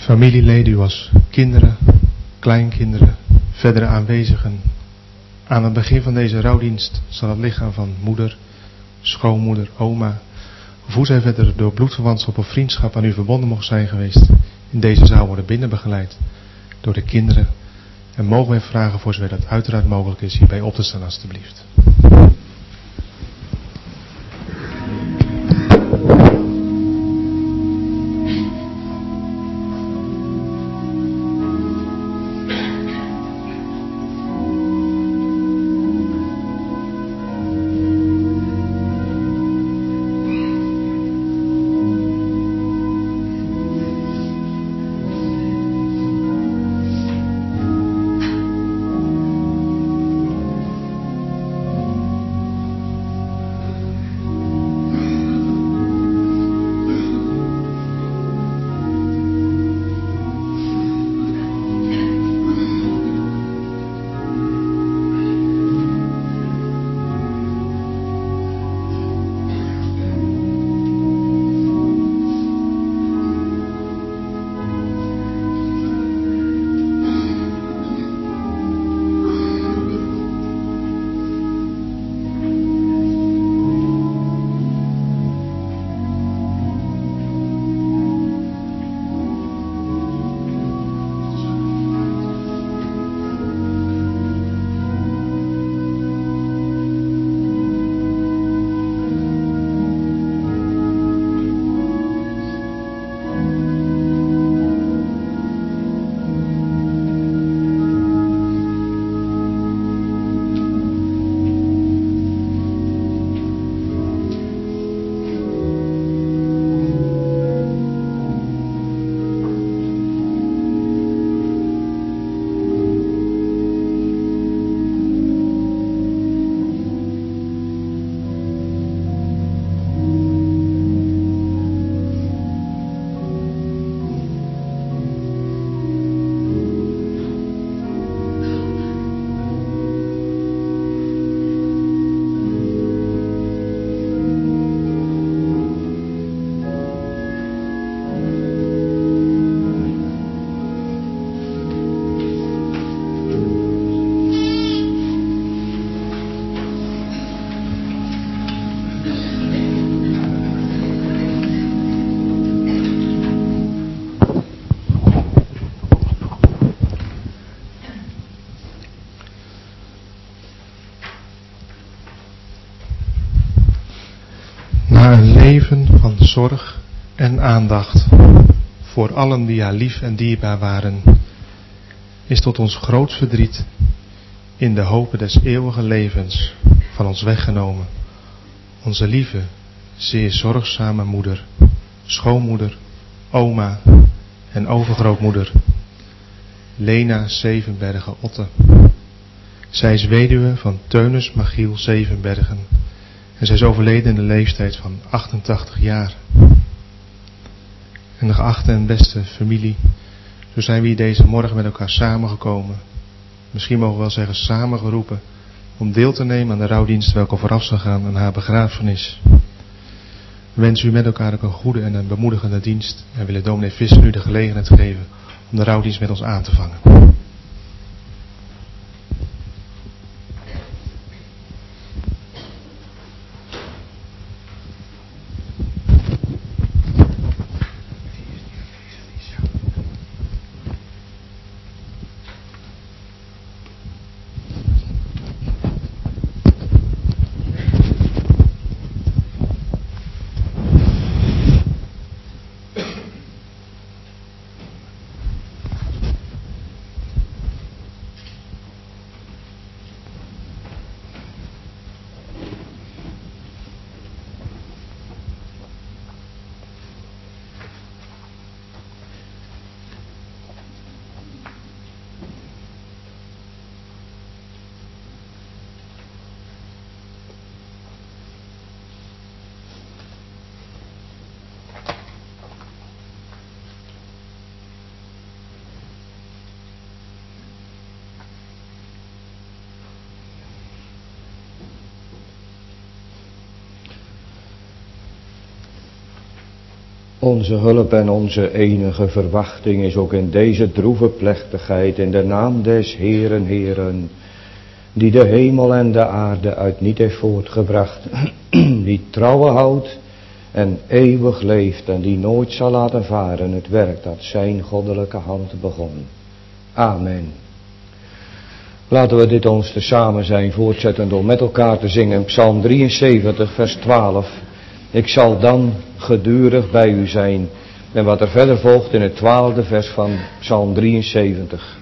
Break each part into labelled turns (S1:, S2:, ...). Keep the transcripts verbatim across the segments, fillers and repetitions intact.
S1: Familieleden, u als kinderen, kleinkinderen, verdere aanwezigen. Aan het begin van deze rouwdienst zal het lichaam van moeder, schoonmoeder, oma, of hoe zij verder door bloedverwantschap of vriendschap aan u verbonden mocht zijn geweest, in deze zaal worden binnenbegeleid door de kinderen. En mogen wij vragen, voor zover dat uiteraard mogelijk is, hierbij op te staan alstublieft. Leven van zorg en aandacht voor allen die haar lief en dierbaar waren, is tot ons groot verdriet in de hope des eeuwige levens van ons weggenomen onze lieve, zeer zorgzame moeder, schoonmoeder, oma en overgrootmoeder, Lena Zevenbergen Otte. Zij is weduwe van Teunis Magiel Zevenbergen en zij is overleden in de leeftijd van achtentachtig jaar. En de geachte en beste familie, zo zijn we hier deze morgen met elkaar samengekomen. Misschien mogen we wel zeggen samengeroepen om deel te nemen aan de rouwdienst welke vooraf zal gaan aan haar begrafenis. We wensen u met elkaar ook een goede en een bemoedigende dienst en willen dominee Visser u de gelegenheid geven om de rouwdienst met ons aan te vangen.
S2: Onze hulp en onze enige verwachting is ook in deze droeve plechtigheid in de naam des Heeren, Heeren, die de hemel en de aarde uit niet heeft voortgebracht, die trouwe houdt en eeuwig leeft en die nooit zal laten varen het werk dat zijn goddelijke hand begon. Amen. Laten we dit ons tezamen zijn voortzetten door met elkaar te zingen Psalm drieënzeventig vers twaalf. Ik zal dan gedurig bij u zijn. En wat er verder volgt in het twaalfde vers van Psalm drieënzeventig.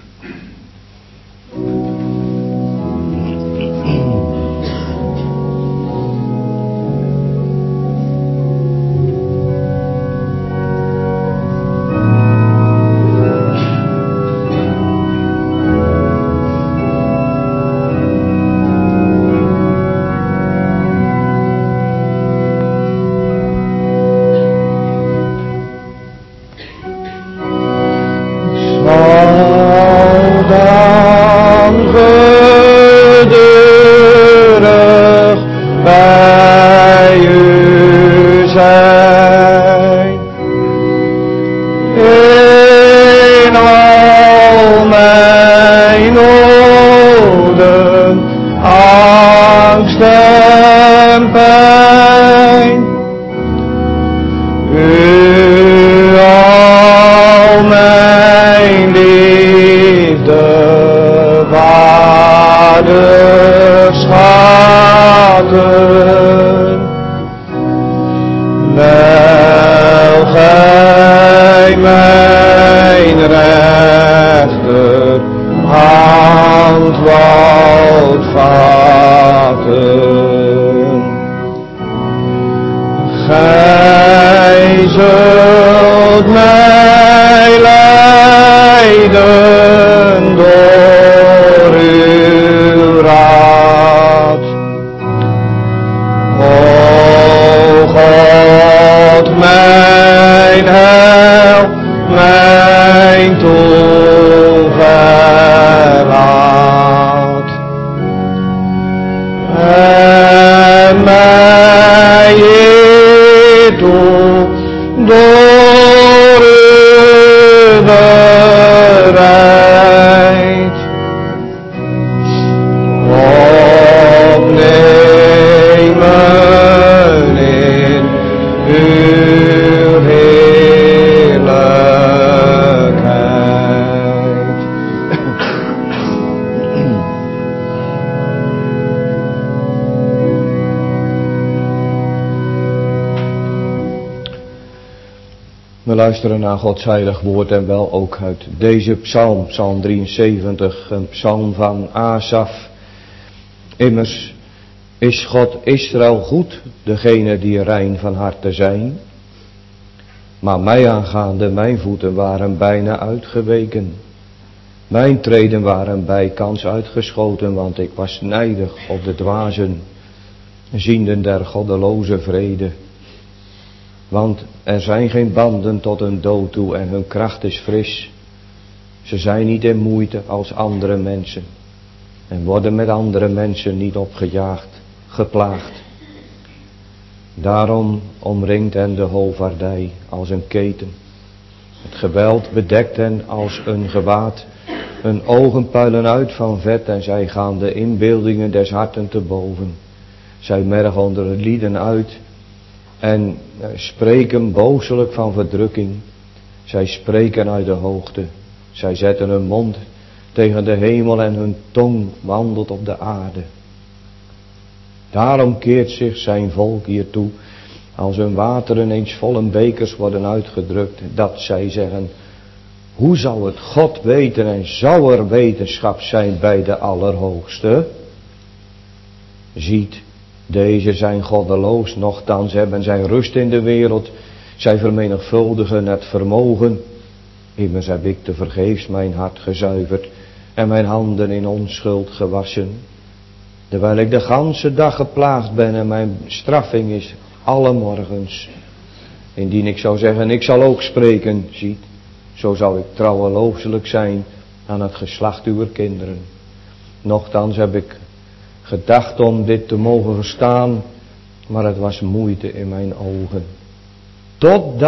S2: We luisteren naar Gods heilig woord en wel ook uit deze psalm, psalm drieënzeventig, een psalm van Asaf. Immers is God Israël goed, degene die rein van harte zijn. Maar mij aangaande, mijn voeten waren bijna uitgeweken. Mijn treden waren bijkans uitgeschoten, want ik was nijdig op de dwazen, zienden der goddeloze vrede. Want er zijn geen banden tot hun dood toe en hun kracht is fris. Ze zijn niet in moeite als andere mensen en worden met andere mensen niet opgejaagd, geplaagd. Daarom omringt hen de hoofdvaardij als een keten. Het geweld bedekt hen als een gewaad. Hun ogen puilen uit van vet en zij gaan de inbeeldingen des harten te boven. Zij mergen onder het lieden uit en spreken booselijk van verdrukking. Zij spreken uit de hoogte. Zij zetten hun mond tegen de hemel en hun tong wandelt op de aarde. Daarom keert zich zijn volk hiertoe, als hun wateren eens volle bekers worden uitgedrukt, dat zij zeggen: hoe zou het God weten en zou er wetenschap zijn bij de Allerhoogste? Ziet, deze zijn goddeloos, nochtans hebben zij rust in de wereld. Zij vermenigvuldigen het vermogen. Immers heb ik te vergeefs mijn hart gezuiverd en mijn handen in onschuld gewassen. Terwijl ik de ganse dag geplaagd ben en mijn straffing is alle morgens. Indien ik zou zeggen, ik zal ook spreken, ziet, zo zou ik trouwelooselijk zijn aan het geslacht uwer kinderen. Nochtans heb ik gedacht om dit te mogen verstaan, maar het was moeite in mijn ogen. Totdat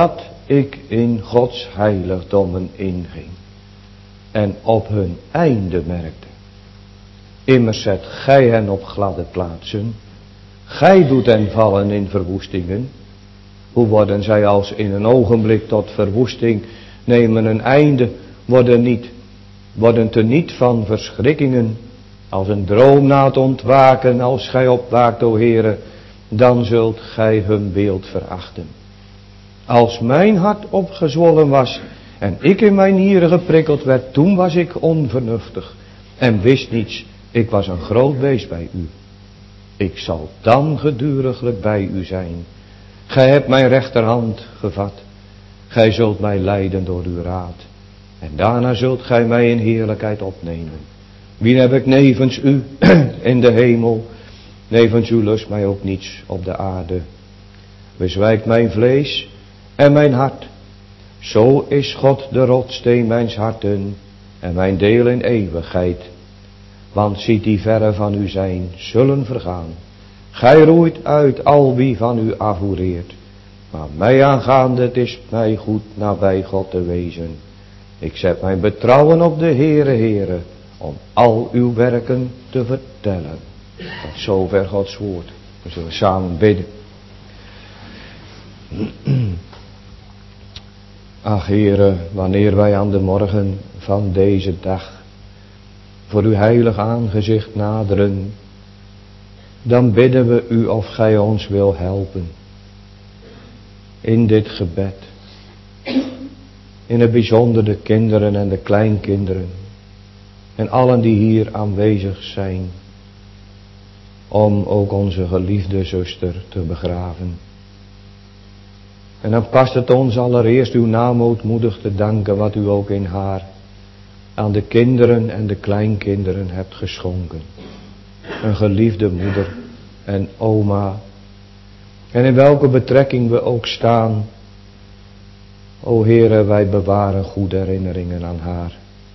S2: ik in Gods heiligdommen inging en op hun einde merkte. Immers zet gij hen op gladde plaatsen, gij doet hen vallen in verwoestingen. Hoe worden zij als in een ogenblik tot verwoesting nemen een einde, worden niet, worden teniet van verschrikkingen, als een droom na het ontwaken, als gij opwaakt, o Heere, dan zult gij hun beeld verachten. Als mijn hart opgezwollen was en ik in mijn nieren geprikkeld werd, toen was ik onvernuftig en wist niets. Ik was een groot beest bij u. Ik zal dan geduriglijk bij u zijn. Gij hebt mijn rechterhand gevat. Gij zult mij leiden door uw raad. En daarna zult gij mij in heerlijkheid opnemen. Wien heb ik nevens u in de hemel? Nevens u lust mij ook niets op de aarde. Bezwijkt mijn vlees en mijn hart. Zo is God de rotsteen mijns harten en mijn deel in eeuwigheid. Want ziet die verre van u zijn, zullen vergaan. Gij roeit uit al wie van u afvoereert. Maar mij aangaande, het is mij goed nabij God te wezen. Ik zet mijn betrouwen op de Heere, Heere, om al uw werken te vertellen. Tot zover Gods woord. We zullen samen bidden. Ach Heere, wanneer wij aan de morgen van deze dag voor uw heilig aangezicht naderen, dan bidden we u of gij ons wil helpen in dit gebed. In het bijzonder de kinderen en de kleinkinderen en allen die hier aanwezig zijn, om ook onze geliefde zuster te begraven. En dan past het ons allereerst uw naam ootmoedig te danken wat u ook in haar aan de kinderen en de kleinkinderen hebt geschonken. Een geliefde moeder en oma. En in welke betrekking we ook staan. O Heere, wij bewaren goede herinneringen aan haar.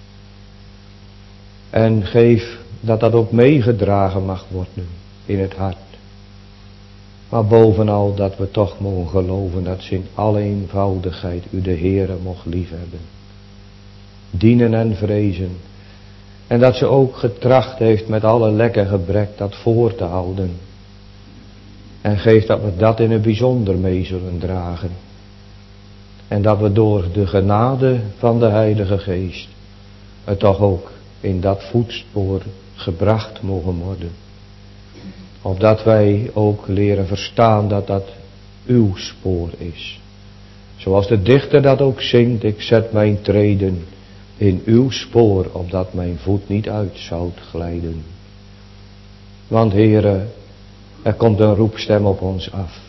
S2: En geef dat dat ook meegedragen mag worden in het hart. Maar bovenal dat we toch mogen geloven dat ze in alle eenvoudigheid u de Heere mocht liefhebben. Dienen en vrezen. En dat ze ook getracht heeft met alle lekker gebrek dat voor te houden. En geef dat we dat in het bijzonder mee zullen dragen. En dat we door de genade van de Heilige Geest het toch ook in dat voetspoor gebracht mogen worden. Opdat wij ook leren verstaan dat dat uw spoor is. Zoals de dichter dat ook zingt, ik zet mijn treden in uw spoor, opdat mijn voet niet uit zou glijden. Want Heere, er komt een roepstem op ons af.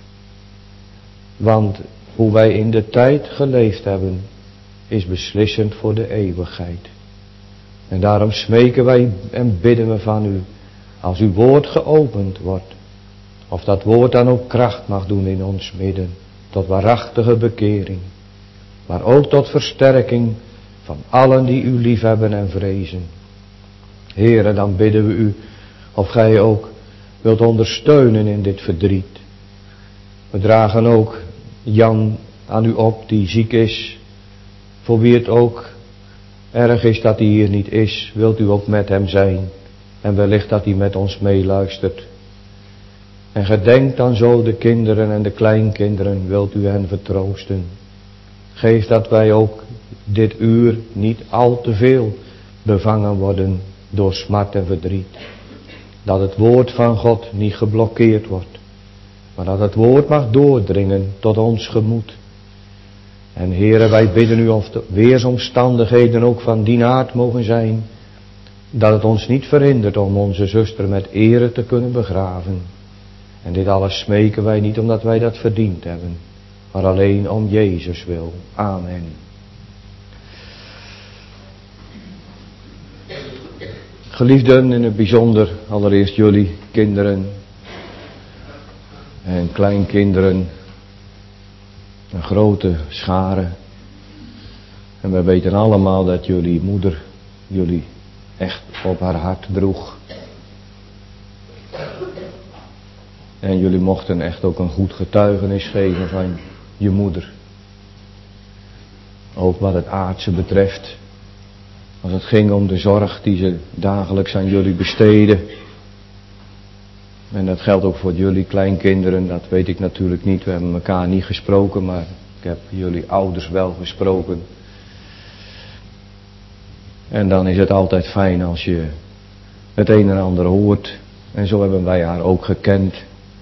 S2: Want hoe wij in de tijd geleefd hebben, is beslissend voor de eeuwigheid. En daarom smeken wij en bidden we van u, als uw woord geopend wordt, of dat woord dan ook kracht mag doen in ons midden, tot waarachtige bekering, maar ook tot versterking van allen die u liefhebben en vrezen. Heere, dan bidden we u of gij ook wilt ondersteunen in dit verdriet. We dragen ook Jan aan u op die ziek is, voor wie het ook erg is dat hij hier niet is, wilt u ook met hem zijn en wellicht dat hij met ons meeluistert. En gedenkt dan zo de kinderen en de kleinkinderen, wilt u hen vertroosten. Geef dat wij ook dit uur niet al te veel bevangen worden door smart en verdriet. Dat het woord van God niet geblokkeerd wordt, maar dat het woord mag doordringen tot ons gemoed. En Heere, wij bidden u of de weersomstandigheden ook van die aard mogen zijn, dat het ons niet verhindert om onze zuster met ere te kunnen begraven. En dit alles smeken wij niet omdat wij dat verdiend hebben, maar alleen om Jezus wil. Amen. Geliefden, in het bijzonder allereerst jullie kinderen en kleinkinderen, een grote schare. En we weten allemaal dat jullie moeder jullie echt op haar hart droeg. En jullie mochten echt ook een goed getuigenis geven van je moeder. Ook wat het aardse betreft. Als het ging om de zorg die ze dagelijks aan jullie besteden. En dat geldt ook voor jullie kleinkinderen, dat weet ik natuurlijk niet. We hebben elkaar niet gesproken, maar ik heb jullie ouders wel gesproken. En dan is het altijd fijn als je het een en ander hoort. En zo hebben wij haar ook gekend.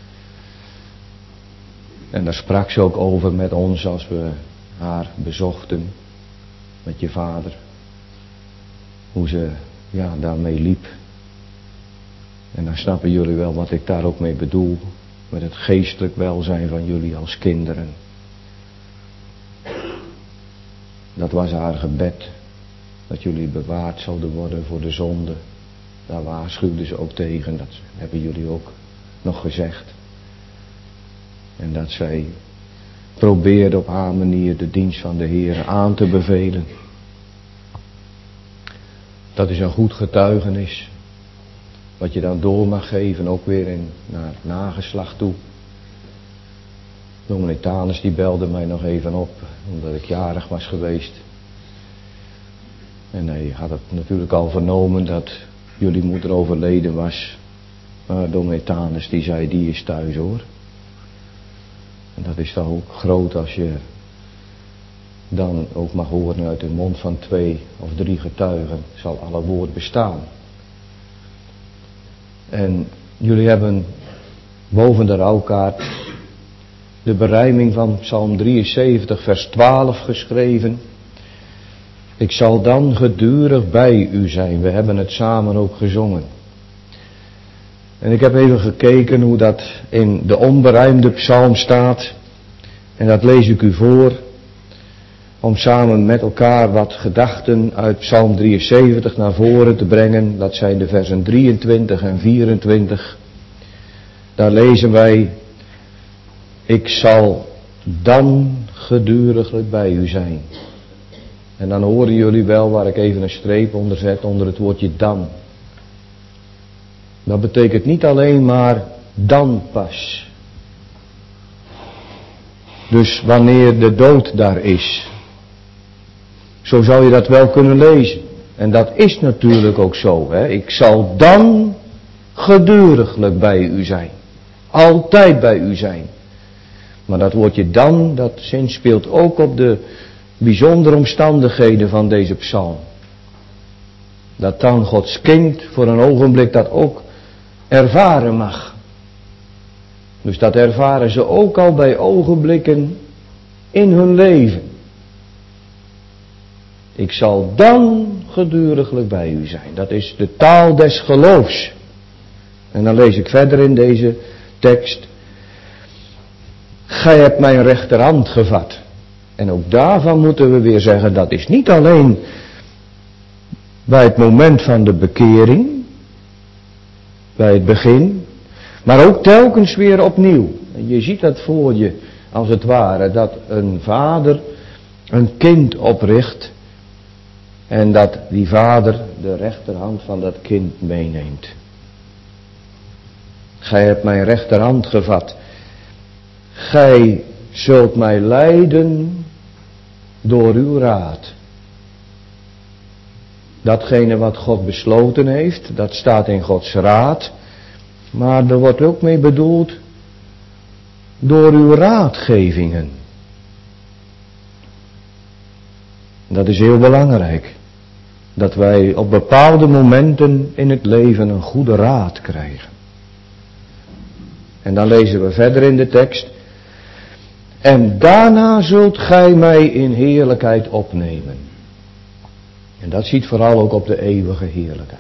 S2: En daar sprak ze ook over met ons als we haar bezochten. Met je vader. Hoe ze ja, daarmee liep. En dan snappen jullie wel wat ik daar ook mee bedoel. Met het geestelijk welzijn van jullie als kinderen. Dat was haar gebed. Dat jullie bewaard zouden worden voor de zonde. Daar waarschuwden ze ook tegen. Dat hebben jullie ook nog gezegd. En dat zij probeerde op haar manier de dienst van de Heer aan te bevelen. Dat is een goed getuigenis. Wat je dan door mag geven, ook weer in, naar het nageslacht toe. Dominee Tanus die belde mij nog even op, omdat ik jarig was geweest. En hij had het natuurlijk al vernomen dat jullie moeder overleden was. Maar dominee Tanus die zei, die is thuis hoor. En dat is dan ook groot als je dan ook mag horen uit de mond van twee of drie getuigen, zal alle woord bestaan. En jullie hebben boven de rouwkaart de berijming van Psalm drieënzeventig vers twaalf geschreven. Ik zal dan gedurig bij u zijn. We hebben het samen ook gezongen. En ik heb even gekeken hoe dat in de onberijmde psalm staat. En dat lees ik u voor. Om samen met elkaar wat gedachten uit Psalm drieënzeventig naar voren te brengen. Dat zijn de versen drieëntwintig en vierentwintig. Daar lezen wij. Ik zal dan geduriglijk bij u zijn. En dan horen jullie wel waar ik even een streep onder zet onder het woordje dan. Dat betekent niet alleen maar dan pas. Dus wanneer de dood daar is. Zo zou je dat wel kunnen lezen. En dat is natuurlijk ook zo. Hè? Ik zal dan geduriglijk bij u zijn. Altijd bij u zijn. Maar dat woordje dan, dat zinspeelt ook op de bijzondere omstandigheden van deze psalm. Dat dan Gods kind voor een ogenblik dat ook ervaren mag. Dus dat ervaren ze ook al bij ogenblikken in hun leven. Ik zal dan geduriglijk bij u zijn. Dat is de taal des geloofs. En dan lees ik verder in deze tekst. Gij hebt mijn rechterhand gevat. En ook daarvan moeten we weer zeggen, dat is niet alleen bij het moment van de bekering, bij het begin, maar ook telkens weer opnieuw. En je ziet dat voor je, als het ware, dat een vader een kind opricht en dat die vader de rechterhand van dat kind meeneemt. Gij hebt mijn rechterhand gevat. Gij zult mij leiden door uw raad. Datgene wat God besloten heeft, dat staat in Gods raad. Maar er wordt ook mee bedoeld door uw raadgevingen. Dat is heel belangrijk. Dat wij op bepaalde momenten in het leven een goede raad krijgen. En dan lezen we verder in de tekst. En daarna zult gij mij in heerlijkheid opnemen. En dat ziet vooral ook op de eeuwige heerlijkheid.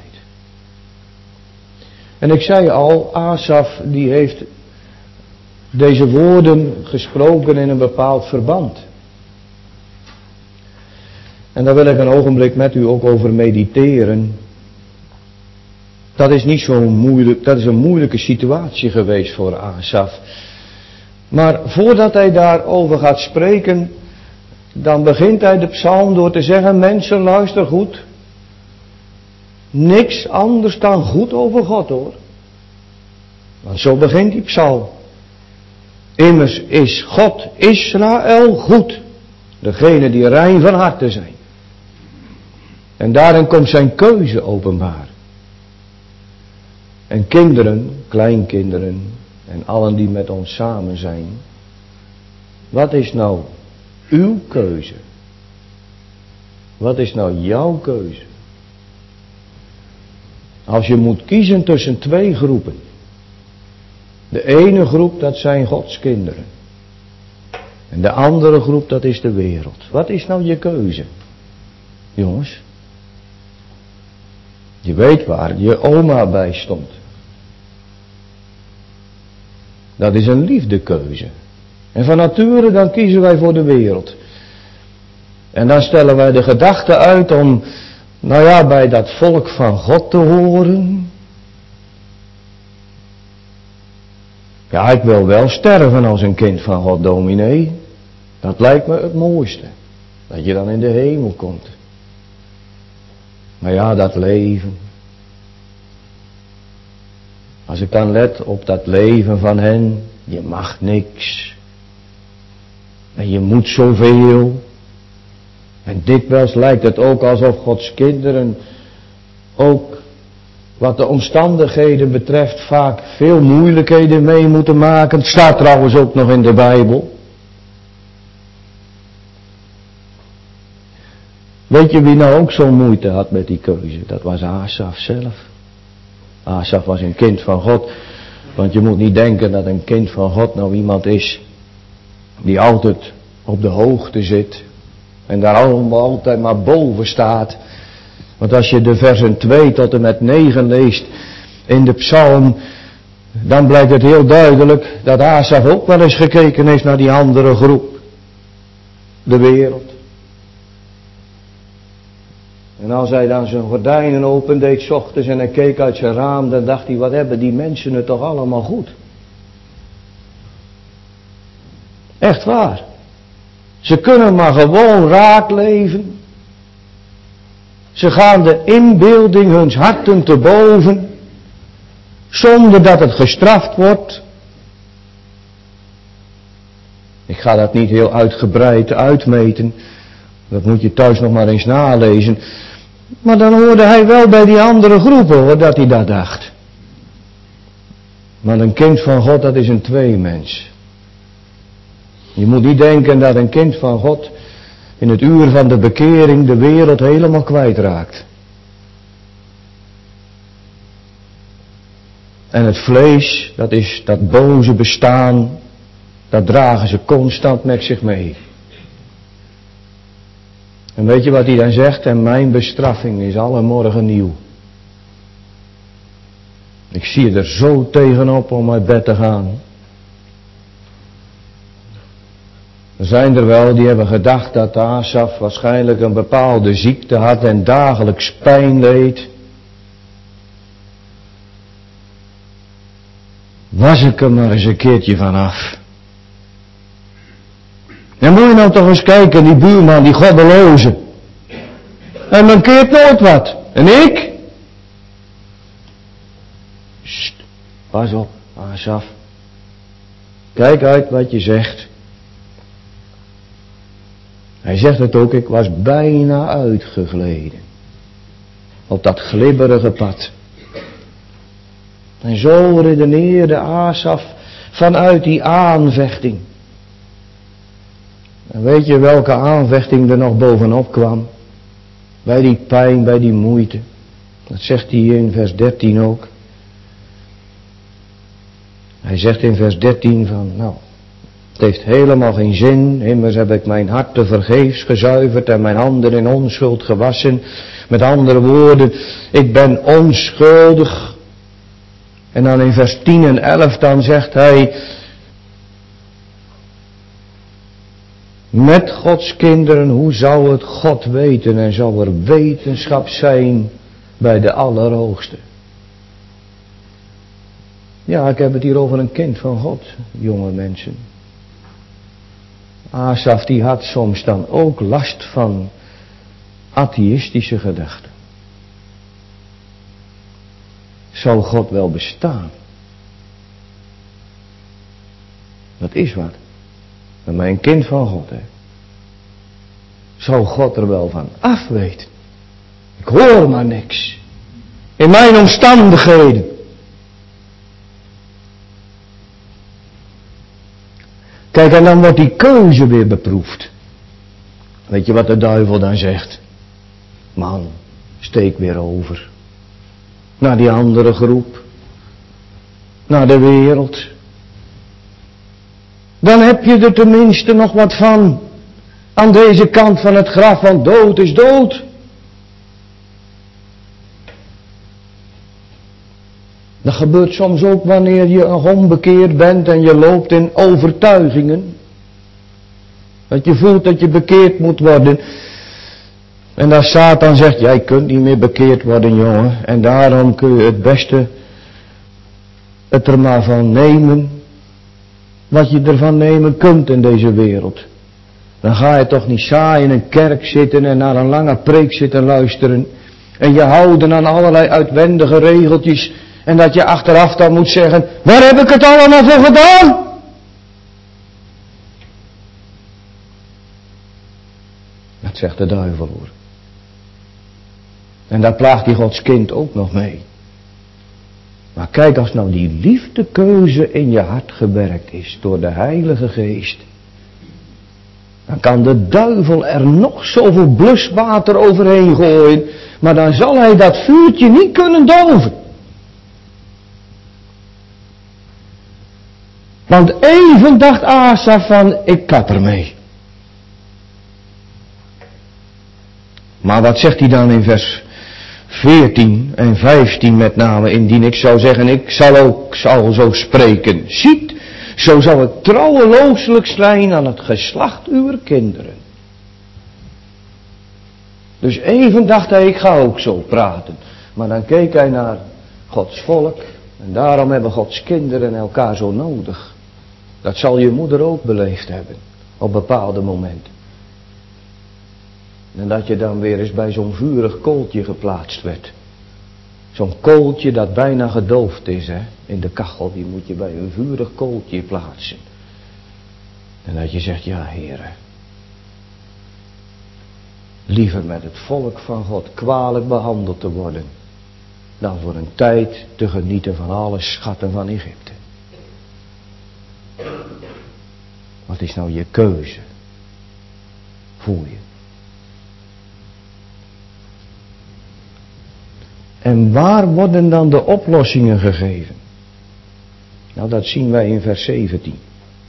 S2: En ik zei al, Asaf die heeft deze woorden gesproken in een bepaald verband. En daar wil ik een ogenblik met u ook over mediteren. Dat is niet zo moeilijk, dat is een moeilijke situatie geweest voor Asaf. Maar voordat hij daarover gaat spreken, dan begint hij de psalm door te zeggen, mensen luister goed. Niks anders dan goed over God hoor. Want zo begint die psalm. Immers is God Israël goed. Degene die rein van harte zijn. En daarin komt zijn keuze openbaar. En kinderen, kleinkinderen en allen die met ons samen zijn. Wat is nou uw keuze? Wat is nou jouw keuze? Als je moet kiezen tussen twee groepen. De ene groep, dat zijn Gods kinderen. En de andere groep, dat is de wereld. Wat is nou je keuze? Jongens. Je weet waar je oma bij stond. Dat is een liefdekeuze. En van nature dan kiezen wij voor de wereld. En dan stellen wij de gedachte uit om, nou ja, bij dat volk van God te horen. Ja, ik wil wel sterven als een kind van God, dominee. Dat lijkt me het mooiste. Dat je dan in de hemel komt. Maar ja, dat leven. Als ik dan let op dat leven van hen. Je mag niks. En je moet zoveel. En dikwijls lijkt het ook alsof Gods kinderen ook wat de omstandigheden betreft vaak veel moeilijkheden mee moeten maken. Het staat trouwens ook nog in de Bijbel. Weet je wie nou ook zo'n moeite had met die keuze? Dat was Asaf zelf. Asaf was een kind van God. Want je moet niet denken dat een kind van God nou iemand is die altijd op de hoogte zit. En daar allemaal altijd maar boven staat. Want als je de versen twee tot en met negen leest in de psalm, dan blijkt het heel duidelijk dat Asaf ook wel eens gekeken heeft naar die andere groep. De wereld. En als hij dan zijn gordijnen opendeed 's ochtends en hij keek uit zijn raam, dan dacht hij, wat hebben die mensen het toch allemaal goed. Echt waar. Ze kunnen maar gewoon raak leven. Ze gaan de inbeelding huns harten te boven, zonder dat het gestraft wordt. Ik ga dat niet heel uitgebreid uitmeten. Dat moet je thuis nog maar eens nalezen. Maar dan hoorde hij wel bij die andere groepen, hoor, dat hij dat dacht. Maar een kind van God, dat is een tweemens. Je moet niet denken dat een kind van God in het uur van de bekering de wereld helemaal kwijtraakt. En het vlees, dat is dat boze bestaan, dat dragen ze constant met zich mee. En weet je wat hij dan zegt? En mijn bestraffing is alle morgen nieuw. Ik zie er zo tegenop om uit bed te gaan. Er zijn er wel die hebben gedacht dat Asaf waarschijnlijk een bepaalde ziekte had en dagelijks pijn leed. Was ik er maar eens een keertje vanaf. En moet je nou toch eens kijken, die buurman, die goddeloze. Hij mankeert nooit wat. En ik? Sst, pas op, Asaf. Kijk uit wat je zegt. Hij zegt het ook, ik was bijna uitgegleden. Op dat glibberige pad. En zo redeneerde Asaf vanuit die aanvechting. En weet je welke aanvechting er nog bovenop kwam? Bij die pijn, bij die moeite. Dat zegt hij in vers dertien ook. Hij zegt in vers dertien van, nou, het heeft helemaal geen zin. Immers heb ik mijn hart te vergeefs gezuiverd en mijn handen in onschuld gewassen. Met andere woorden, ik ben onschuldig. En dan in vers tien en elf dan zegt hij, met Gods kinderen, hoe zou het God weten en zou er wetenschap zijn bij de Allerhoogste. Ja, ik heb het hier over een kind van God, jonge mensen. Asaf die had soms dan ook last van atheïstische gedachten. Zou God wel bestaan? Dat is wat. Maar een kind van God, hè. zou God er wel van afweten. Ik hoor maar niks. In mijn omstandigheden. Kijk, en dan wordt die keuze weer beproefd. Weet je wat de duivel dan zegt? Man, steek weer over. Naar die andere groep. Naar de wereld. Dan heb je er tenminste nog wat van. Aan deze kant van het graf, want dood is dood. Dat gebeurt soms ook wanneer je onbekeerd bent en je loopt in overtuigingen. Dat je voelt dat je bekeerd moet worden. En dat Satan zegt, jij kunt niet meer bekeerd worden, jongen. En daarom kun je het beste het er maar van nemen. Wat je ervan nemen kunt in deze wereld. Dan ga je toch niet saai in een kerk zitten en naar een lange preek zitten luisteren. En je houden aan allerlei uitwendige regeltjes. En dat je achteraf dan moet zeggen, waar heb ik het allemaal voor gedaan? Dat zegt de duivel hoor. En daar plaagt die Gods kind ook nog mee. Maar kijk, als nou die liefdekeuze in je hart gewerkt is door de Heilige Geest. Dan kan de duivel er nog zoveel bluswater overheen gooien. Maar dan zal hij dat vuurtje niet kunnen doven. Want even dacht Asaf van, ik kap ermee. Maar wat zegt hij dan in vers veertien en vijftien met name, indien ik zou zeggen, ik zal ook zal zo spreken. Ziet, zo zal ik trouwelooselijk zijn aan het geslacht uw kinderen. Dus even dacht hij, ik ga ook zo praten. Maar dan keek hij naar Gods volk. En daarom hebben Gods kinderen elkaar zo nodig. Dat zal je moeder ook beleefd hebben. Op bepaalde momenten. En dat je dan weer eens bij zo'n vurig kooltje geplaatst werd. Zo'n kooltje dat bijna gedoofd is, hè. In de kachel, die moet je bij een vurig kooltje plaatsen. En dat je zegt, ja heren. Liever met het volk van God kwalijk behandeld te worden. Dan voor een tijd te genieten van alle schatten van Egypte. Wat is nou je keuze? Voel je? En waar worden dan de oplossingen gegeven? Nou, dat zien wij in vers zeventien.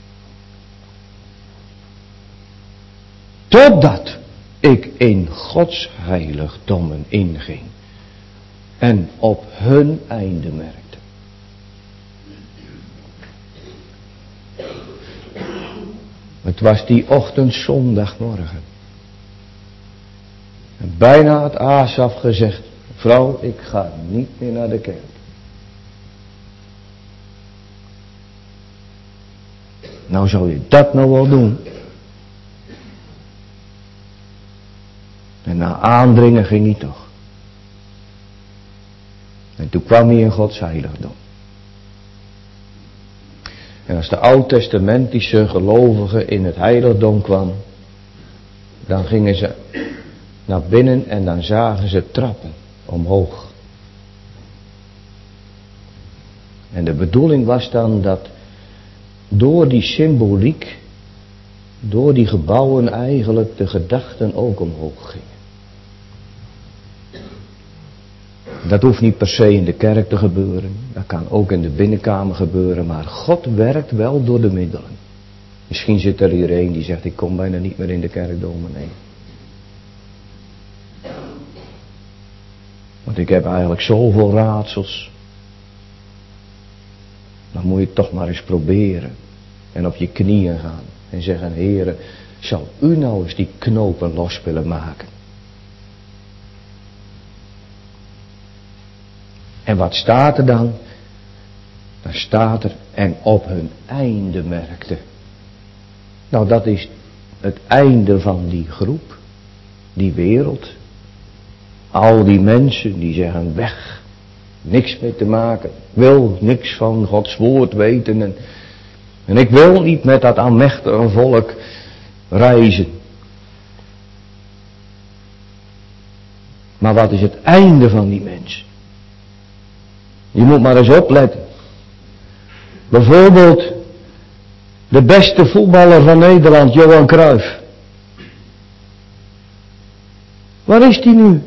S2: Totdat ik in Gods heiligdommen inging en op hun einde merkte. Het was die ochtend zondagmorgen. En bijna had Asaf gezegd, vrouw, ik ga niet meer naar de kerk. Nou zou je dat nou wel doen. En na aandringen ging hij toch. En toen kwam hij in Gods heiligdom. En als de oud-testamentische gelovigen in het heiligdom kwamen, dan gingen ze naar binnen en dan zagen ze trappen omhoog. En de bedoeling was dan dat door die symboliek, door die gebouwen eigenlijk de gedachten ook omhoog gingen. Dat hoeft niet per se in de kerk te gebeuren. Dat kan ook in de binnenkamer gebeuren. Maar God werkt wel door de middelen. Misschien zit er hier een die zegt, ik kom bijna niet meer in de kerk, dominee. Want ik heb eigenlijk zoveel raadsels. Dan moet je het toch maar eens proberen. En op je knieën gaan. En zeggen, Heere, zou u nou eens die knopen los willen maken? En wat staat er dan? Dan staat er, en op hun einde merkte. Nou, dat is het einde van die groep. Die wereld. Al die mensen die zeggen weg. Niks mee te maken. Wil niks van Gods woord weten. En, en ik wil niet met dat aanmächtige volk reizen. Maar wat is het einde van die mens? Je moet maar eens opletten. Bijvoorbeeld de beste voetballer van Nederland, Johan Cruijff. Waar is die nu?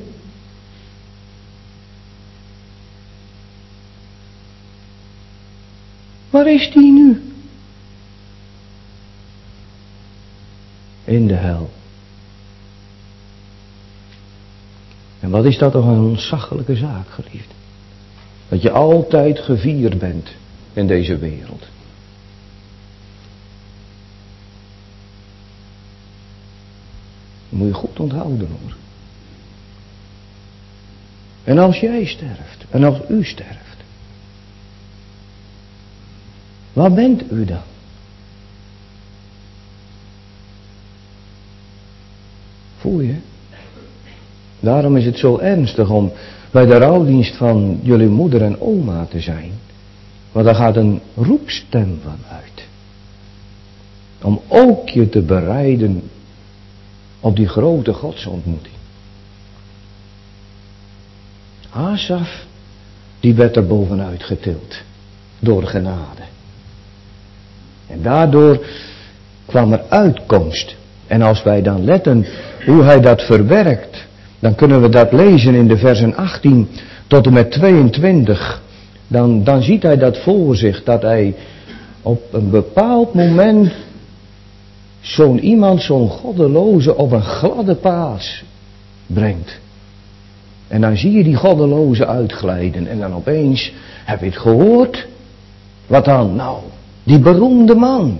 S2: Waar is die nu? In de hel. En wat is dat toch een ontzaglijke zaak, geliefd? Dat je altijd gevierd bent in deze wereld. Dat moet je goed onthouden, hoor. En als jij sterft, en als u sterft, waar bent u dan? Voel je? Daarom is het zo ernstig om bij de rouwdienst van jullie moeder en oma te zijn. Want daar gaat een roepstem van uit. Om ook je te bereiden op die grote godsontmoeting. Asaf, die werd er bovenuit getild. Door genade. En daardoor kwam er uitkomst. En als wij dan letten hoe hij dat verwerkt, dan kunnen we dat lezen in de versen achttien tot en met tweeëntwintig. Dan, dan ziet hij dat voor zich, dat hij op een bepaald moment zo'n iemand, zo'n goddeloze op een gladde paas brengt. En dan zie je die goddeloze uitglijden en dan opeens, heb je het gehoord? Wat dan? Nou, die beroemde man.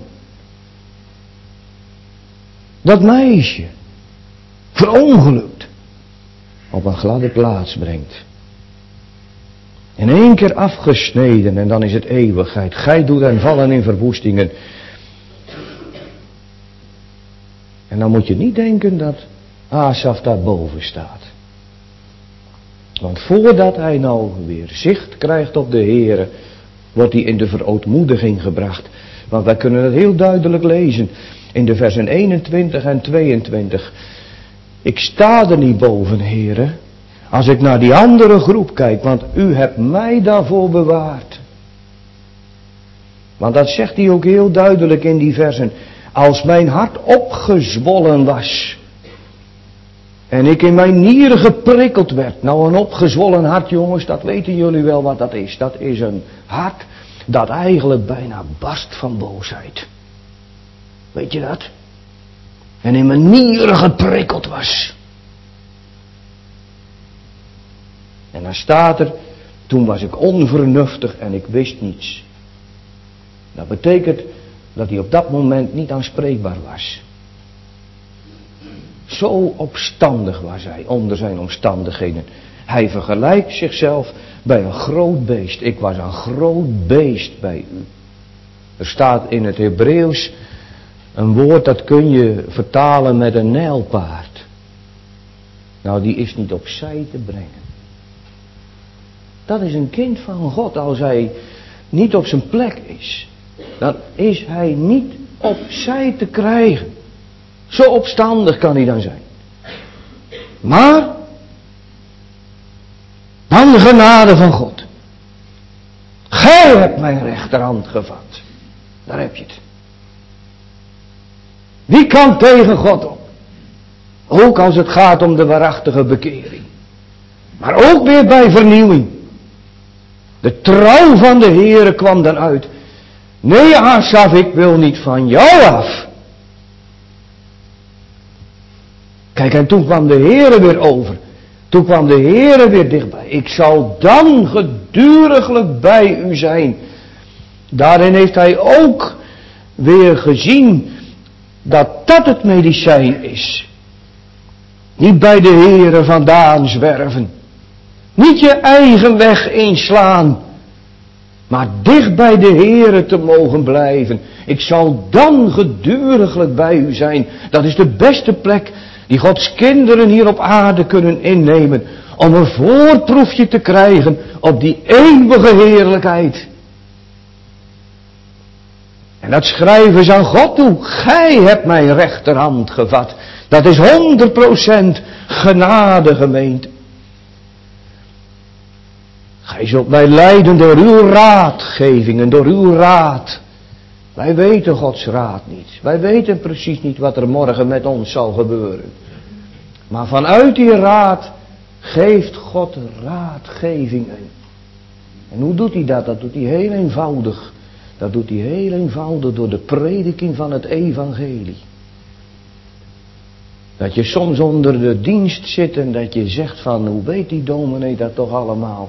S2: Dat meisje, verongelukt, op een gladde plaats brengt. In één keer afgesneden en dan is het eeuwigheid. Gij doet hen vallen in verwoestingen. En dan moet je niet denken dat Asaf daarboven staat. Want voordat hij nou weer zicht krijgt op de Heere, wordt hij in de verootmoediging gebracht. Want wij kunnen het heel duidelijk lezen in de versen eenentwintig en tweeëntwintig. Ik sta er niet boven, Heere, als ik naar die andere groep kijk, want u hebt mij daarvoor bewaard. Want dat zegt hij ook heel duidelijk in die versen. Als mijn hart opgezwollen was en ik in mijn nieren geprikkeld werd. Nou, een opgezwollen hart, jongens, dat weten jullie wel wat dat is. Dat is een hart dat eigenlijk bijna barst van boosheid. Weet je dat? En in mijn nieren geprikkeld was. En dan staat er, toen was ik onvernuftig en ik wist niets. Dat betekent dat hij op dat moment niet aanspreekbaar was. Zo opstandig was hij onder zijn omstandigheden. Hij vergelijkt zichzelf bij een groot beest. Ik was een groot beest bij u. Er staat in het Hebreeuws een woord dat kun je vertalen met een nijlpaard. Nou, die is niet opzij te brengen. Dat is een kind van God. Als hij niet op zijn plek is, dan is hij niet opzij te krijgen. Zo opstandig kan hij dan zijn. Maar dan de genade van God. Gij hebt mijn rechterhand gevat. Daar heb je het. Wie kan tegen God op? Ook als het gaat om de waarachtige bekering. Maar ook weer bij vernieuwing. De trouw van de Heere kwam dan uit. Nee, Asaf, ik wil niet van jou af. Kijk, en toen kwam de Heere weer over. Toen kwam de Heere weer dichtbij. Ik zal dan geduriglijk bij u zijn. Daarin heeft hij ook weer gezien dat dat het medicijn is. Niet bij de Heere vandaan zwerven. Niet je eigen weg inslaan. Maar dicht bij de Heere te mogen blijven. Ik zal dan geduriglijk bij u zijn. Dat is de beste plek die Gods kinderen hier op aarde kunnen innemen. Om een voorproefje te krijgen op die eeuwige heerlijkheid. En dat schrijven ze aan God toe. Gij hebt mijn rechterhand gevat. Dat is honderd procent genade, gemeente. Gij zult mij leiden door uw raadgevingen, door uw raad. Wij weten Gods raad niet. Wij weten precies niet wat er morgen met ons zal gebeuren. Maar vanuit die raad geeft God raadgevingen. En hoe doet hij dat? Dat doet hij heel eenvoudig. Dat doet hij heel eenvoudig door de prediking van het evangelie. Dat je soms onder de dienst zit en dat je zegt van, hoe weet die dominee dat toch allemaal?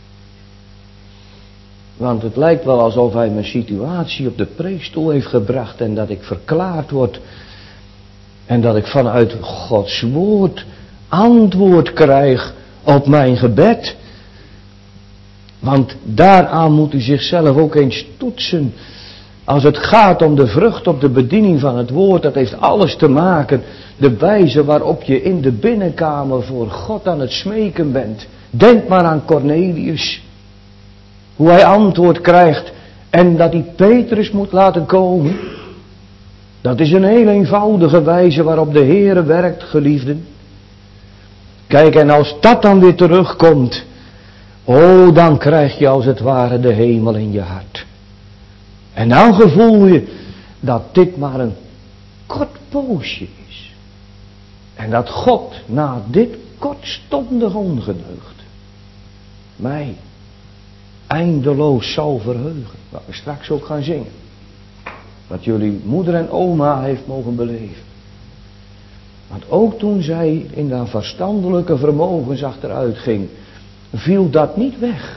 S2: Want het lijkt wel alsof hij mijn situatie op de preekstoel heeft gebracht en dat ik verklaard word. En dat ik vanuit Gods woord antwoord krijg op mijn gebed. Want daaraan moet u zichzelf ook eens toetsen. Als het gaat om de vrucht op de bediening van het woord, dat heeft alles te maken. De wijze waarop je in de binnenkamer voor God aan het smeken bent. Denk maar aan Cornelius. Hoe hij antwoord krijgt en dat hij Petrus moet laten komen. Dat is een heel eenvoudige wijze waarop de Heere werkt, geliefden. Kijk, en als dat dan weer terugkomt, oh, dan krijg je als het ware de hemel in je hart. En dan gevoel je dat dit maar een kort poosje is. En dat God na dit kortstondig ongedeugd mij eindeloos zal verheugen. Wat we straks ook gaan zingen. Wat jullie moeder en oma heeft mogen beleven. Want ook toen zij in haar verstandelijke vermogens achteruit ging, viel dat niet weg.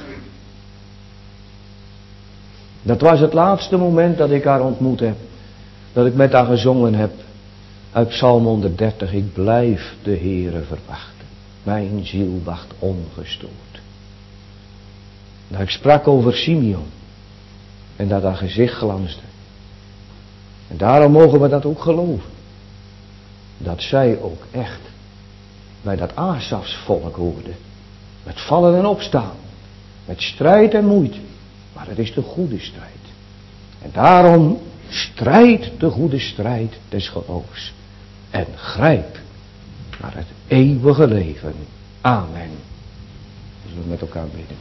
S2: Dat was het laatste moment dat ik haar ontmoet heb. Dat ik met haar gezongen heb. Uit Psalm honderddertig. Ik blijf de Heere verwachten. Mijn ziel wacht ongestoord. Dat ik sprak over Simeon. En dat haar gezicht glansde. En daarom mogen we dat ook geloven. Dat zij ook echt bij dat Asafsvolk hoorde. Met vallen en opstaan. Met strijd en moeite. Maar het is de goede strijd. En daarom strijd de goede strijd des geloofs. En grijp naar het eeuwige leven. Amen. We zullen met elkaar bidden.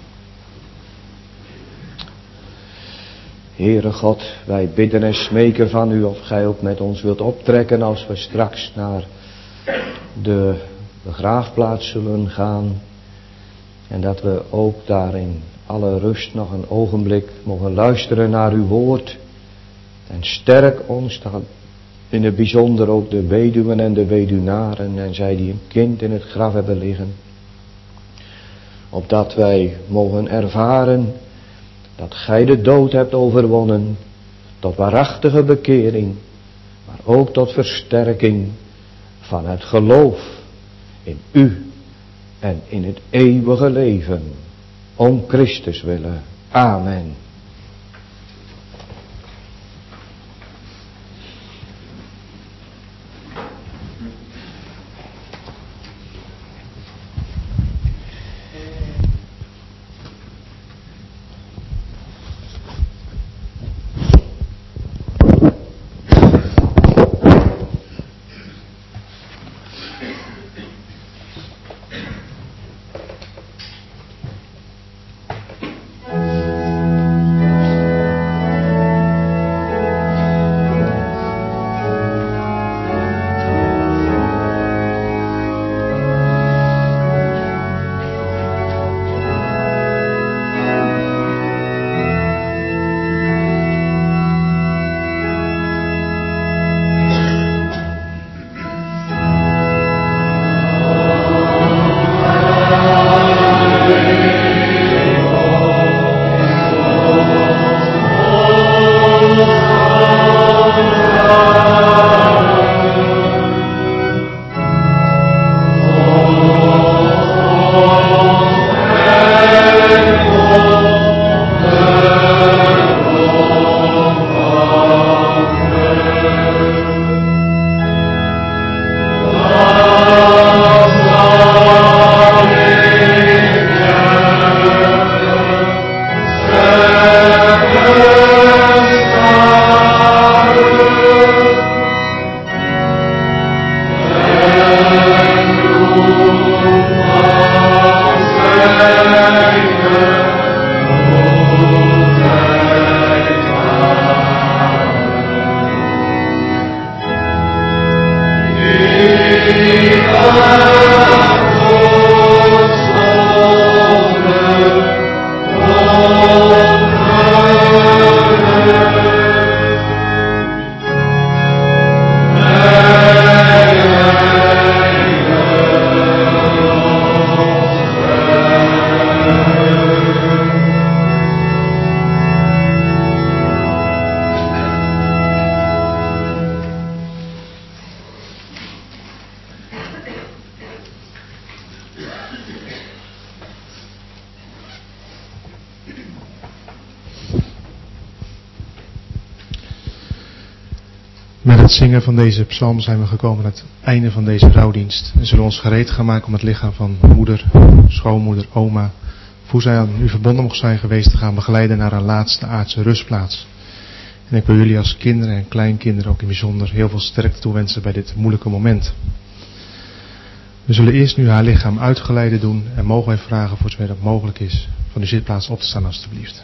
S2: Heere God, wij bidden en smeken van u of gij ook met ons wilt optrekken als we straks naar de begraafplaats zullen gaan. En dat we ook daar in alle rust nog een ogenblik mogen luisteren naar uw woord. En sterk ons dan in het bijzonder ook de weduwen en de weduwnaren en zij die een kind in het graf hebben liggen. Opdat wij mogen ervaren dat gij de dood hebt overwonnen, tot waarachtige bekering, maar ook tot versterking van het geloof in u en in het eeuwige leven, om Christus willen. Amen.
S1: het zingen van deze psalm zijn we gekomen aan het einde van deze rouwdienst. En zullen ons gereed gaan maken om het lichaam van moeder, schoonmoeder, oma, hoe zij aan u verbonden mocht zijn geweest, te gaan begeleiden naar haar laatste aardse rustplaats. En ik wil jullie als kinderen en kleinkinderen ook in bijzonder heel veel sterkte toewensen bij dit moeilijke moment. We zullen eerst nu haar lichaam uitgeleide doen en mogen wij vragen, voor zover dat mogelijk is, van uw zitplaats op te staan alstublieft.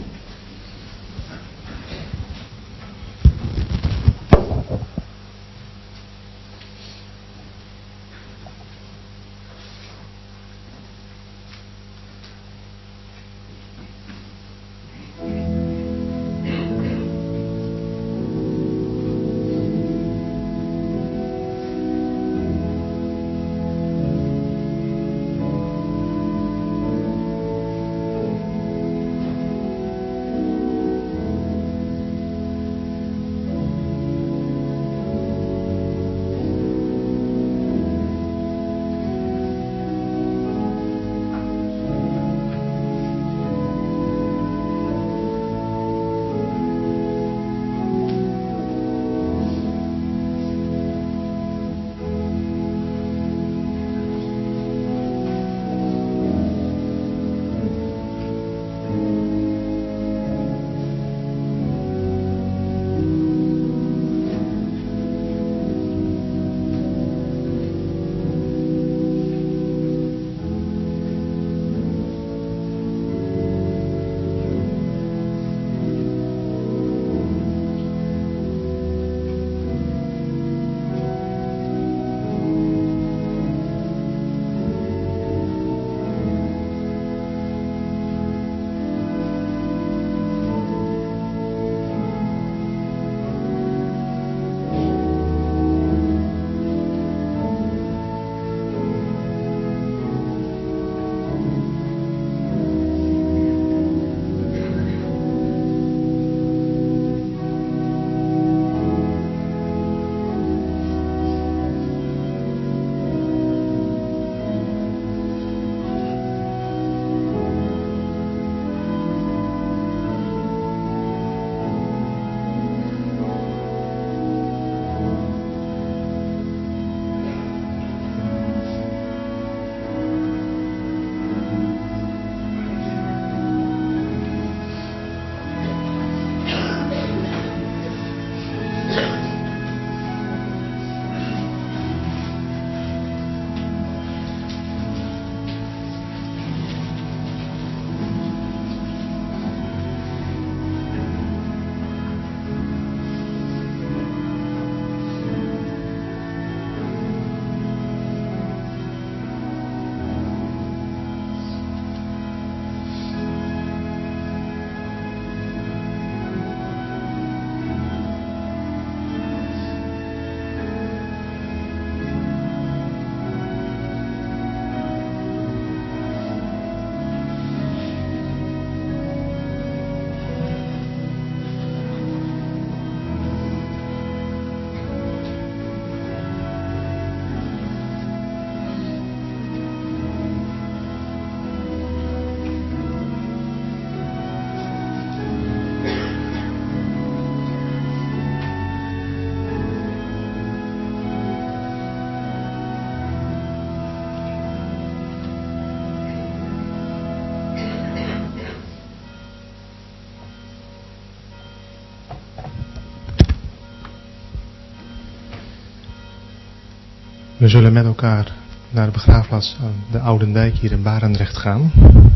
S1: We zullen met elkaar naar de begraafplaats aan de Oudendijk hier in Barendrecht gaan.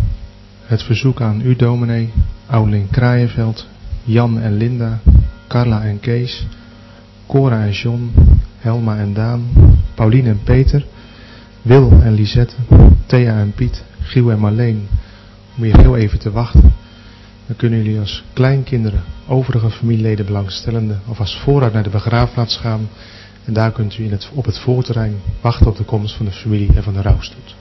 S1: Het verzoek aan u, dominee, ouderling Kraaienveld, Jan en Linda, Carla en Kees, Cora en John, Helma en Daan, Pauline en Peter, Wil en Lisette, Thea en Piet, Giel en Marleen, om hier heel even te wachten. Dan kunnen jullie als kleinkinderen, overige familieleden belangstellenden, alvast vooruit naar de begraafplaats gaan. En daar kunt u in het, op het voorterrein wachten op de komst van de familie en van de rouwstoet.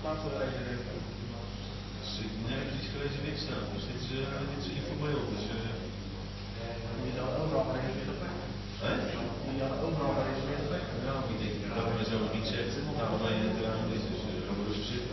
S3: staat er eigenlijk nergens iets gereserveerd staan, dus dit is, uh, dit is informeel. Dus, uh... je had overal gereserveerde plekken. Hé? Je had overal gereserveerde plekken. Nou, ik denk dat we zo niet zetten, want daar alleen het ruim is, dus uh, gaan we rustig zitten.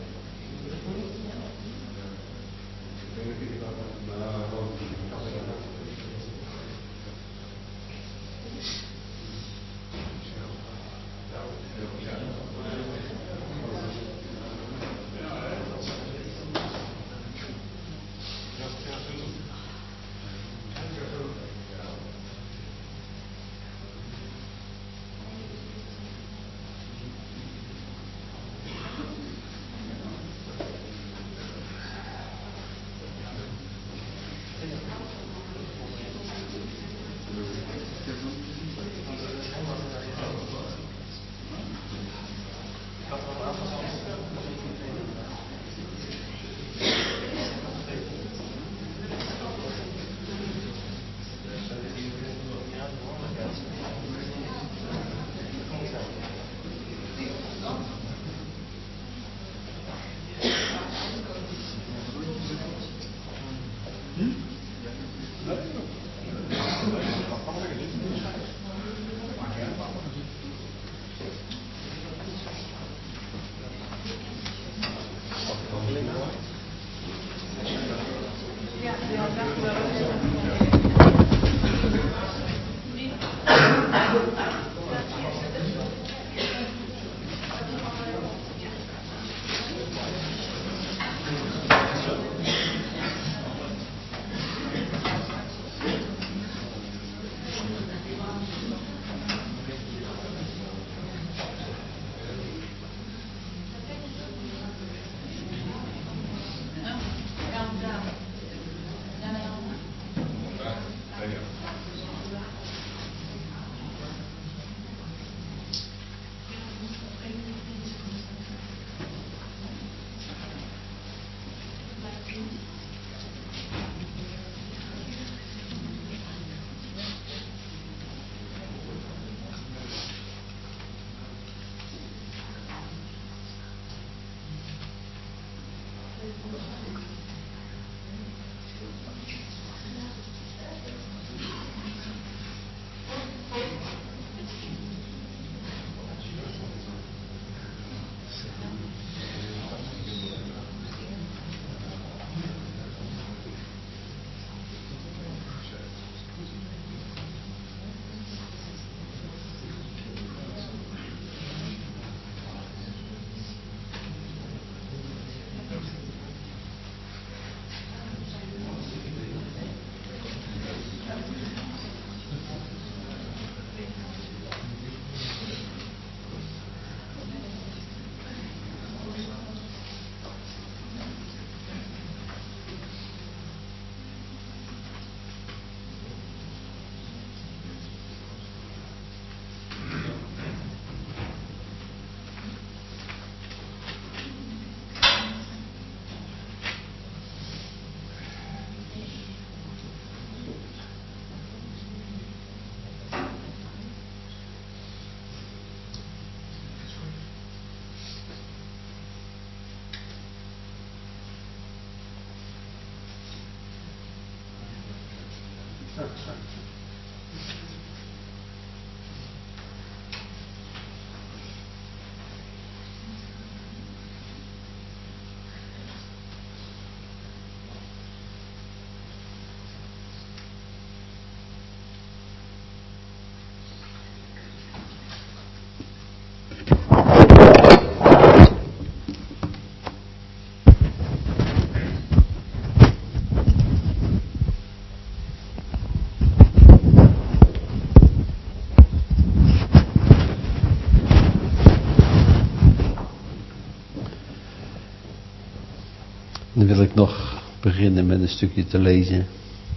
S4: Dan wil ik nog beginnen met een stukje te lezen.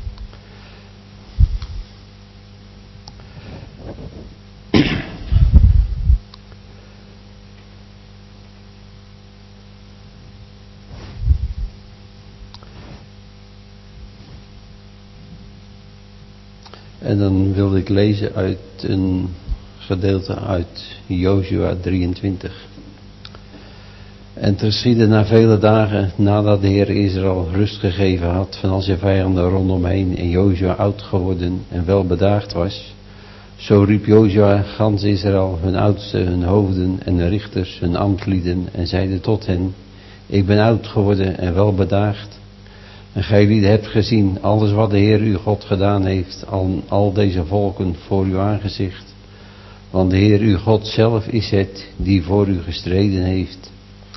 S4: En dan wilde ik lezen uit een gedeelte uit Jozua drieëntwintig. En het geschiedde na vele dagen, nadat de Heer Israël rust gegeven had van al zijn vijanden rondomheen en Jozua oud geworden en wel bedaagd was, zo riep Jozua gans Israël, hun oudsten, hun hoofden en de richters, hun ambtslieden, en zeide tot hen: ik ben oud geworden en wel bedaagd. En gij lieden hebt gezien alles wat de Heer uw God gedaan heeft aan al deze volken voor uw aangezicht. Want de Heer uw God zelf is het die voor u gestreden heeft.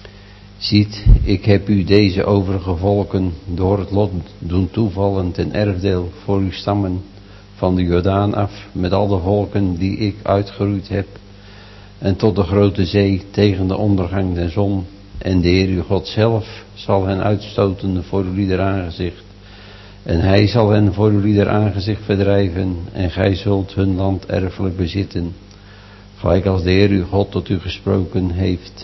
S4: Ziet, ik heb u deze overige volken door het lot doen toevallen ten erfdeel voor uw stammen van de Jordaan af, met al de volken die ik uitgeroeid heb, en tot de grote zee tegen de ondergang der zon. En de Heer uw God zelf zal hen uitstoten voor uw lieder aangezicht. En hij zal hen voor uw lieder aangezicht verdrijven, en gij zult hun land erfelijk bezitten, gelijk als de Heer uw God tot u gesproken heeft.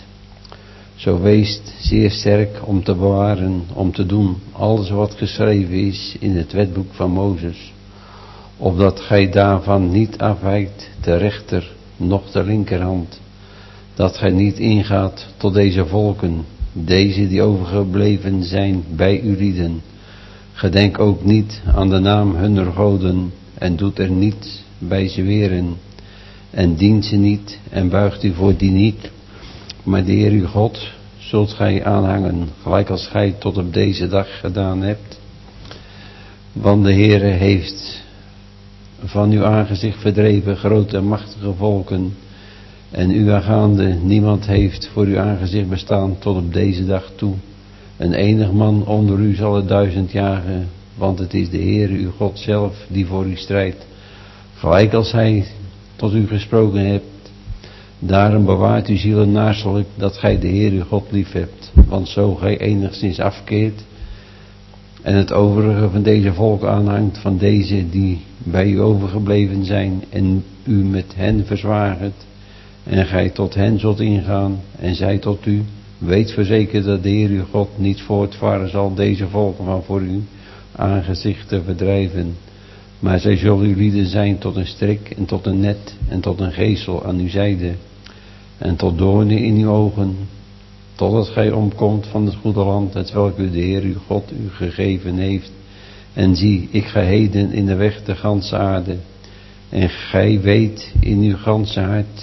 S4: Zo weest zeer sterk om te bewaren, om te doen alles wat geschreven is in het wetboek van Mozes, opdat gij daarvan niet afwijkt ter rechter, noch ter linkerhand, dat gij niet ingaat tot deze volken, deze die overgebleven zijn bij uw lieden. Gedenk ook niet aan de naam hunner goden, en doet er niet bij ze weren, en dient ze niet, en buigt u voor die niet, maar de Heer uw God zult gij aanhangen, gelijk als gij tot op deze dag gedaan hebt. Want de Heere heeft van uw aangezicht verdreven grote en machtige volken, en u aangaande niemand heeft voor uw aangezicht bestaan tot op deze dag toe. Een enig man onder u zal het duizend jagen, want het is de Heere uw God zelf die voor u strijdt, gelijk als hij tot u gesproken hebt. Daarom bewaart uw zielen naarselijk dat gij de Heer uw God lief hebt, want zo gij enigszins afkeert en het overige van deze volk aanhangt, van deze die bij u overgebleven zijn, en u met hen verzwagert, en gij tot hen zult ingaan, en zij tot u, weet verzekerd dat de Heer uw God niet voortvaren zal deze volken van voor u aangezicht te verdrijven, maar zij zullen uw lieden zijn tot een strik en tot een net en tot een geesel aan uw zijde en tot doornen in uw ogen, totdat gij omkomt van het goede land, hetwelk u de Heer uw God u gegeven heeft. En zie, ik ga heden in de weg de ganse aarde, en gij weet in uw ganse hart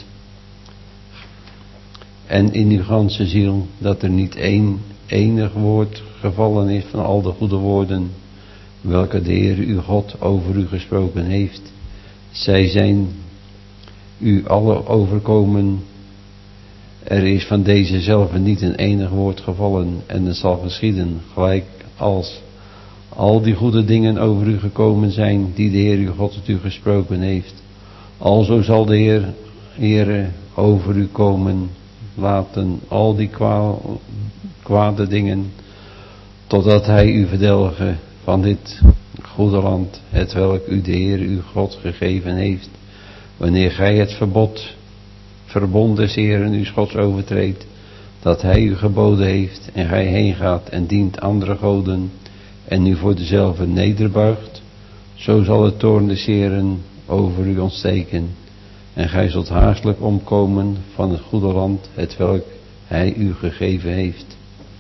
S4: en in uw ganse ziel dat er niet één enig woord gevallen is van al de goede woorden welke de Heer uw God over u gesproken heeft. Zij zijn u alle overkomen. Er is van deze zelve niet een enig woord gevallen, en het zal geschieden gelijk als al die goede dingen over u gekomen zijn die de Heer uw God tot u gesproken heeft. Alzo zal de Heer, Heere over u komen laten al die kwa, kwade dingen, totdat hij u verdelge van dit goede land, hetwelk u de Heer uw God gegeven heeft, wanneer gij het verbod, verbond des Heeren uw Gods overtreedt, dat hij u geboden heeft, en gij heen gaat en dient andere goden, en u voor dezelfde nederbuigt, zo zal het toorn des Heeren over u ontsteken, en gij zult haastelijk omkomen van het goede land, hetwelk hij u gegeven heeft.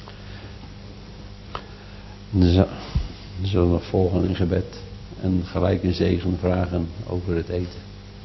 S4: Zo, we zullen nog volgen in gebed en gelijk een zegen vragen over het eten.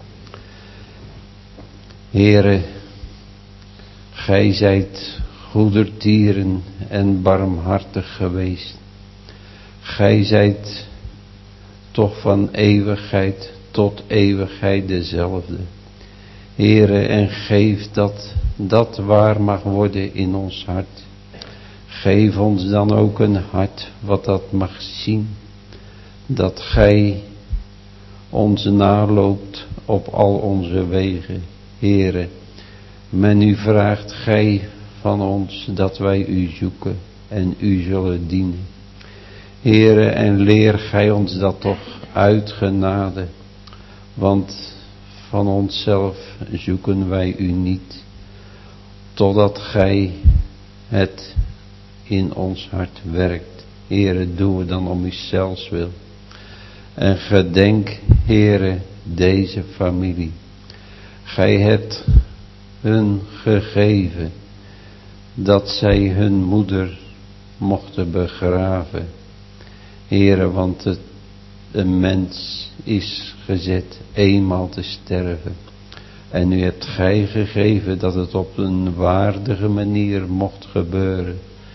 S4: Heere, gij zijt goedertieren en barmhartig geweest. Gij zijt toch van eeuwigheid tot eeuwigheid dezelfde. Heere, en geef dat dat waar mag worden in ons hart. Geef ons dan ook een hart wat dat mag zien, dat gij ons naloopt op al onze wegen. Heere, men u vraagt gij van ons dat wij u zoeken en u zullen dienen. Heere, en leer gij ons dat toch uit genade, want van onszelf zoeken wij u niet, totdat gij het in ons hart werkt. Heere, doen we dan om uzelfs wil. En gedenk, Heere, deze familie. Gij hebt hun gegeven dat zij hun moeder mochten begraven. Heere, want het, een mens is gezet eenmaal te sterven. En u hebt gij gegeven dat het op een waardige manier mocht gebeuren.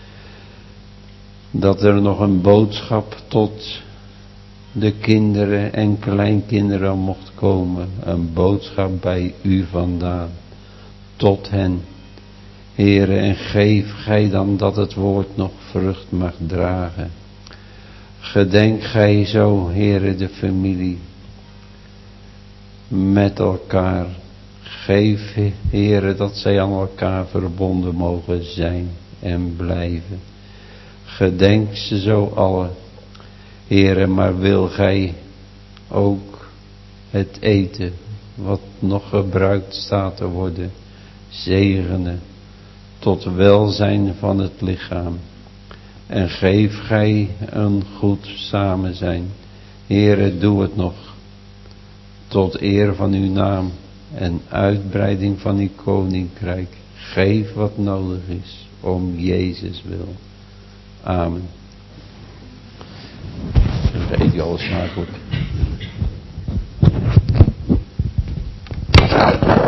S4: Dat er nog een boodschap tot de kinderen en kleinkinderen mocht komen. Een boodschap bij u vandaan. Tot hen. Heere, en geef gij dan dat het woord nog vrucht mag dragen. Gedenk gij zo, Heere, de familie. Met elkaar. Geef, Heere, dat zij aan elkaar verbonden mogen zijn en blijven. Gedenk ze zo allen. Heere, maar wil gij ook het eten wat nog gebruikt staat te worden zegenen tot welzijn van het lichaam. En geef gij een goed samenzijn. Heere, doe het nog tot eer van uw naam en uitbreiding van uw koninkrijk. Geef wat nodig is om Jezus wil. Amen. Eet u alles smakelijk.